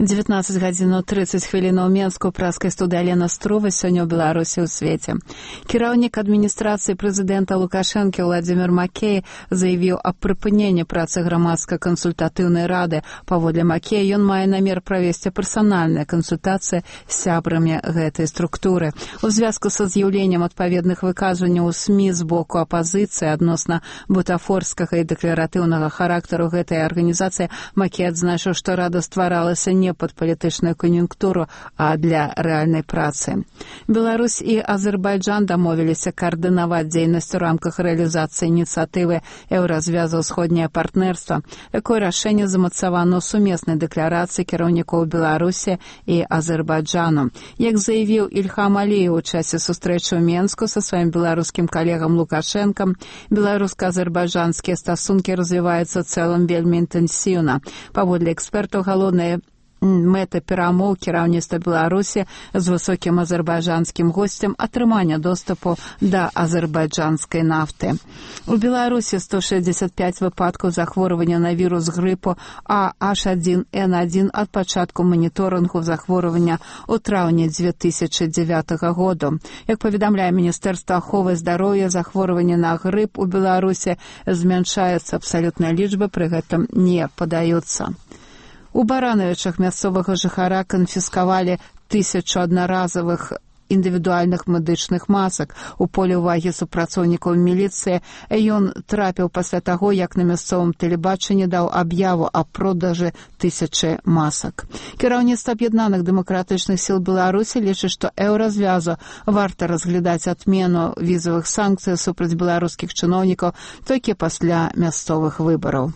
19 гадзін 30 хвілінаў Менску, праскай студыі Алена Струва, сёння ў Беларусі ў свеце. Кіраўнік адміністрацыі прэзідэнта Лукашэнкі Владзімір Макей заявіў аб прыпыненні працы грамадска-кансультатыўнай рады. Паводле Макея, ён мае намер правесці персанальныя кансультацыі з сябрамі гэтай структуры. У звязку са з'яўленнем адпаведных выказванняў у СМІ з боку апазіцыі адносна бутафорскага і дэкларатыўнага характару гэтай арганізацыі, Макей адзначыў, што рада стваралася не пад палітычную кан'юнктуру, а для рэальнай працы. Беларусь і Азербайджан дамовіліся каардынаваць дзейнасць у рамках рэалізацыі ініцыятывы Еўразвязу ўсходняе партнерства. Такое рашэнне замацавано ў сумеснай дэкларацыі кіраўнікоў Беларусі і Азербайджану. Як заявіў Ільхам Аліеў у часе сустрэчы ў Менску са сваім беларускім калегам Лукашэнкам, беларуска-азербайджанскія стасункі развіваюцца цэлым вельмі інтэнсіўна. Паводле экспертаў, галоўныя мэта перамоў кіраўніцтва Беларусі з высокім азербайджанскім госцем атрымання доступу да азербайджанскай нафты. У Беларусі 165 выпадкаў захворвання на вірус грыпу AH1N1 ад пачатку маніторынгу захворвання ў траўні 2009 году. Як паведамляе Міністэрства аховы здароўя, захворванне на грып у Беларусі змяншаецца, абсалютныя лічбы пры гэтым не падаюцца. У Барановічах мясцовага жыхара канфіскавалі 1000 аднаразовых індывідуальных медычных масак. У поле ўвагі супрацоўнікаў міліцыі ён трапіў пасля таго, як на мясцовым тэлебачанні даў аб'яву аб продажы 1000 масак. Кіраўніцтва аб'яднаных дэмакратычных сіл Беларусі лічыць, што Еўразвязу варта разглядаць адмену візавых санкцый супраць беларускіх чыноўнікаў толькі пасля мясцовых выбараў.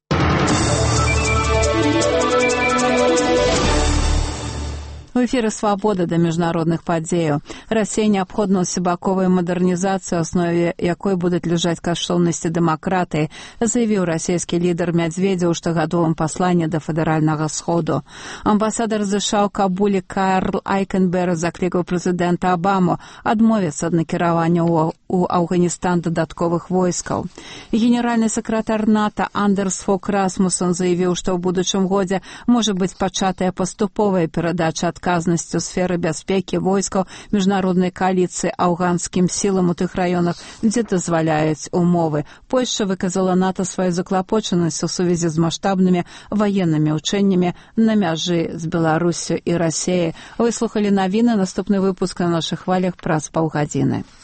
У эфіры «Свабода» да міжнародных падзеяў. Расія неабходна ўсебаковая мадэрнізацыя, у аснове якой будуць ляжаць каштоўнасці дэмакратыі, заявіў расійскі лідар Мядзведзеў у штогадовым пасланні да федэральнага сходу. Амбасадар США ў Кабуле Карл Айкенберг заклікаў прэзідэнта Абаму адмовіцца ад накіравання ў Афганістан дадатковых войскаў. Генеральны сакратар НАТО Андерс Фок Расмуссен заявіў, што ў будучым годзе можа быць пачатая паступовая перадача адказнасці ў сферы бяспекі войскаў міжнароднай кааліцыі афганскім сілам у тых раёнах, дзе дазваляюць умовы. Польшча выказала НАТО сваю заклапочанасць у сувязі з маштабнымі ваеннымі ўчэннямі на мяжы з Беларуссю і Расіяй. Вы слухалі навіны, наступны выпуск на нашых хвалях праз паўгадзіны.